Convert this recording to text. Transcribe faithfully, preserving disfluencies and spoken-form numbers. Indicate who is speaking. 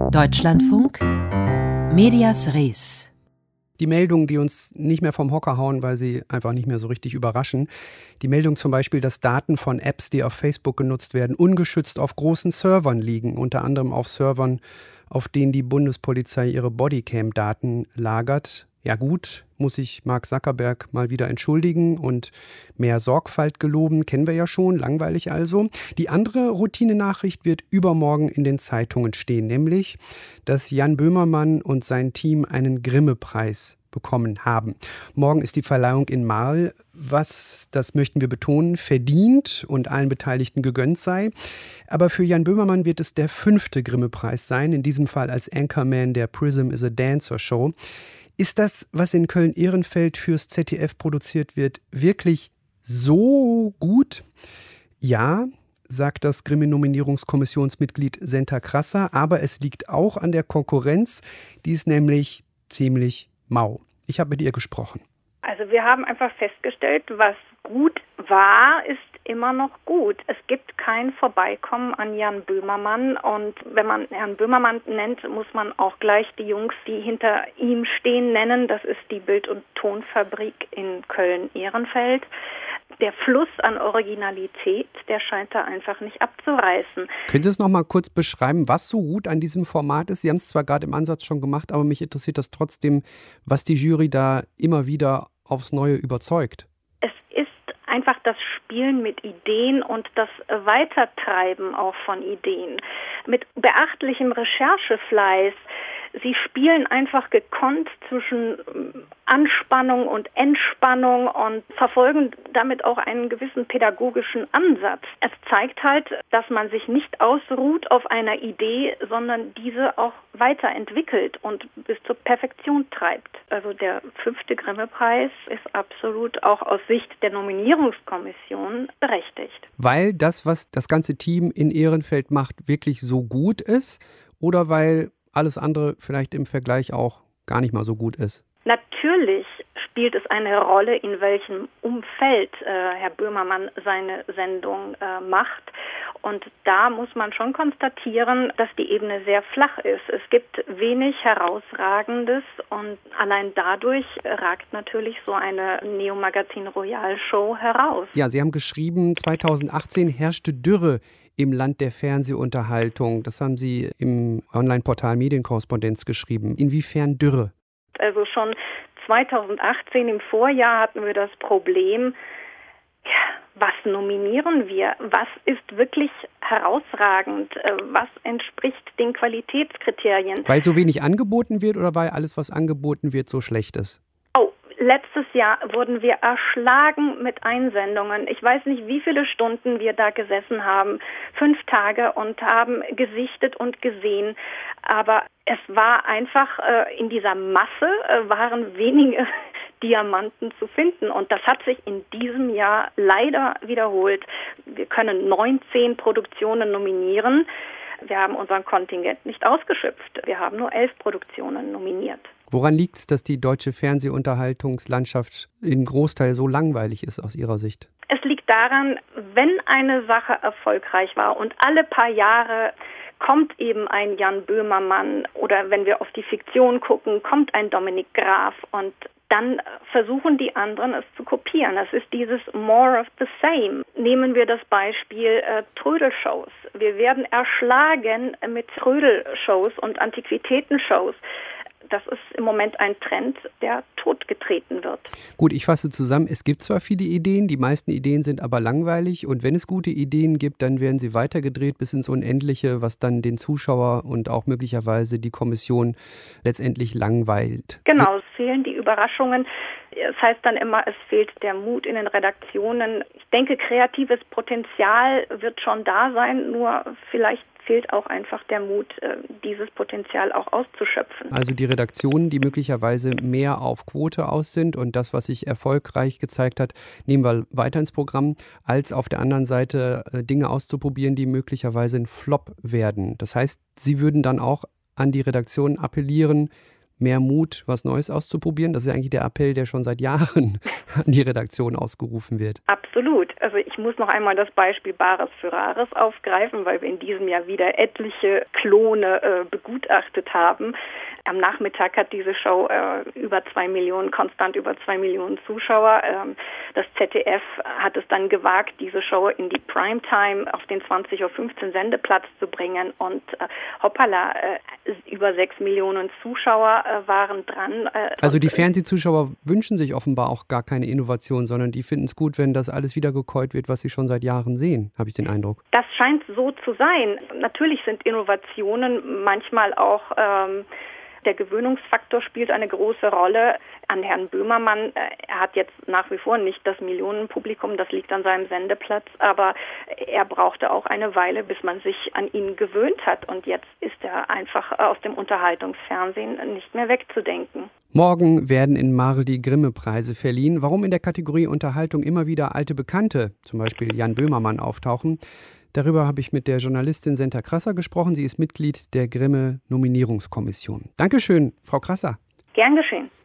Speaker 1: Deutschlandfunk Medias Res.
Speaker 2: Die Meldungen, die uns nicht mehr vom Hocker hauen, weil sie einfach nicht mehr so richtig überraschen. Die Meldung zum Beispiel, dass Daten von Apps, die auf Facebook genutzt werden, ungeschützt auf großen Servern liegen. Unter anderem auf Servern, auf denen die Bundespolizei ihre Bodycam-Daten lagert. Ja gut, muss sich Mark Zuckerberg mal wieder entschuldigen und mehr Sorgfalt geloben, kennen wir ja schon, langweilig also. Die andere Routine-Nachricht wird übermorgen in den Zeitungen stehen, nämlich, dass Jan Böhmermann und sein Team einen Grimme-Preis bekommen haben. Morgen ist die Verleihung in Marl, was, das möchten wir betonen, verdient und allen Beteiligten gegönnt sei. Aber für Jan Böhmermann wird es der fünfte Grimme-Preis sein, in diesem Fall als Anchorman der Prism is a Dancer Show. Ist das, was in Köln-Ehrenfeld fürs Z D F produziert wird, wirklich so gut? Ja, sagt das Grimme-Nominierungskommissionsmitglied Senta Krasser, aber es liegt auch an der Konkurrenz, die ist nämlich ziemlich mau. Ich habe mit ihr gesprochen.
Speaker 3: Also wir haben einfach festgestellt, was gut war, ist immer noch gut. Es gibt kein Vorbeikommen an Jan Böhmermann, und wenn man Herrn Böhmermann nennt, muss man auch gleich die Jungs, die hinter ihm stehen, nennen. Das ist die Bild- und Tonfabrik in Köln-Ehrenfeld. Der Fluss an Originalität, der scheint da einfach nicht abzureißen.
Speaker 2: Können Sie es noch mal kurz beschreiben, was so gut an diesem Format ist? Sie haben es zwar gerade im Ansatz schon gemacht, aber mich interessiert das trotzdem, was die Jury da immer wieder aufs Neue überzeugt.
Speaker 3: Es ist einfach das Spielen mit Ideen und das Weitertreiben auch von Ideen. Mit beachtlichem Recherchefleiß. Sie spielen einfach gekonnt zwischen Anspannung und Entspannung und verfolgen damit auch einen gewissen pädagogischen Ansatz. Es zeigt halt, dass man sich nicht ausruht auf einer Idee, sondern diese auch weiterentwickelt und bis zur Perfektion treibt. Also der fünfte Grimme-Preis ist absolut auch aus Sicht der Nominierungskommission berechtigt.
Speaker 2: Weil das, was das ganze Team in Ehrenfeld macht, wirklich so gut ist, oder weil alles andere vielleicht im Vergleich auch gar nicht mal so gut ist?
Speaker 3: Natürlich spielt es eine Rolle, in welchem Umfeld äh, Herr Böhmermann seine Sendung äh, macht. Und da muss man schon konstatieren, dass die Ebene sehr flach ist. Es gibt wenig Herausragendes und allein dadurch ragt natürlich so eine Neo-Magazin Royal Show heraus.
Speaker 2: Ja, Sie haben geschrieben, zweitausendachtzehn herrschte Dürre im Land der Fernsehunterhaltung. Das haben Sie im Online-Portal Medienkorrespondenz geschrieben. Inwiefern Dürre?
Speaker 3: Also schon zweitausendachtzehn im Vorjahr hatten wir das Problem, ja, was nominieren wir? Was ist wirklich herausragend? Was entspricht den Qualitätskriterien?
Speaker 2: Weil so wenig angeboten wird oder weil alles, was angeboten wird, so schlecht ist?
Speaker 3: Letztes Jahr wurden wir erschlagen mit Einsendungen. Ich weiß nicht, wie viele Stunden wir da gesessen haben, fünf Tage, und haben gesichtet und gesehen. Aber es war einfach, äh, in dieser Masse äh, waren wenige Diamanten zu finden. Und das hat sich in diesem Jahr leider wiederholt. Wir können neunzehn Produktionen nominieren. Wir haben unseren Kontingent nicht ausgeschöpft. Wir haben nur elf Produktionen nominiert.
Speaker 2: Woran liegt es, dass die deutsche Fernsehunterhaltungslandschaft im Großteil so langweilig ist aus Ihrer Sicht?
Speaker 3: Es liegt daran, wenn eine Sache erfolgreich war und alle paar Jahre kommt eben ein Jan Böhmermann, oder wenn wir auf die Fiktion gucken, kommt ein Dominik Graf, und dann versuchen die anderen es zu kopieren. Das ist dieses more of the same. Nehmen wir das Beispiel äh, Trödelshows. Wir werden erschlagen mit Trödelshows und Antiquitätenshows. Das ist im Moment ein Trend, der totgetreten wird.
Speaker 2: Gut, ich fasse zusammen. Es gibt zwar viele Ideen, die meisten Ideen sind aber langweilig. Und wenn es gute Ideen gibt, dann werden sie weitergedreht bis ins Unendliche, was dann den Zuschauer und auch möglicherweise die Kommission letztendlich langweilt.
Speaker 3: Genau, es fehlen die Überraschungen. Es heißt dann immer, es fehlt der Mut in den Redaktionen. Ich denke, kreatives Potenzial wird schon da sein, nur vielleicht fehlt auch einfach der Mut, dieses Potenzial auch auszuschöpfen.
Speaker 2: Also die Redaktionen, die möglicherweise mehr auf Quote aus sind und das, was sich erfolgreich gezeigt hat, nehmen wir weiter ins Programm, als auf der anderen Seite Dinge auszuprobieren, die möglicherweise ein Flop werden. Das heißt, Sie würden dann auch an die Redaktion appellieren, mehr Mut, was Neues auszuprobieren? Das ist ja eigentlich der Appell, der schon seit Jahren an die Redaktion ausgerufen wird.
Speaker 3: Absolut. Also ich muss noch einmal das Beispiel Bares für Rares aufgreifen, weil wir in diesem Jahr wieder etliche Klone äh, begutachtet haben. Am Nachmittag hat diese Show äh, über zwei Millionen, konstant über zwei Millionen Zuschauer. Ähm, das Z D F hat es dann gewagt, diese Show in die Primetime auf den zwanzig Uhr fünfzehn Sendeplatz zu bringen und äh, hoppala, äh, über sechs Millionen Zuschauer äh, waren dran. Äh,
Speaker 2: also die Fernsehzuschauer wünschen sich offenbar auch gar keine Innovation, sondern die finden es gut, wenn das alles wiedergekäut wird, was sie schon seit Jahren sehen, habe ich den Eindruck.
Speaker 3: Das scheint so zu sein. Natürlich sind Innovationen manchmal auch ähm, der Gewöhnungsfaktor spielt eine große Rolle. An Herrn Böhmermann, er hat jetzt nach wie vor nicht das Millionenpublikum, das liegt an seinem Sendeplatz, aber er brauchte auch eine Weile, bis man sich an ihn gewöhnt hat. Und jetzt ist er einfach aus dem Unterhaltungsfernsehen nicht mehr wegzudenken.
Speaker 2: Morgen werden in Marl die Grimme-Preise verliehen. Warum in der Kategorie Unterhaltung immer wieder alte Bekannte, zum Beispiel Jan Böhmermann, auftauchen? Darüber habe ich mit der Journalistin Senta Krasser gesprochen. Sie ist Mitglied der Grimme-Nominierungskommission. Dankeschön, Frau Krasser.
Speaker 3: Gern geschehen.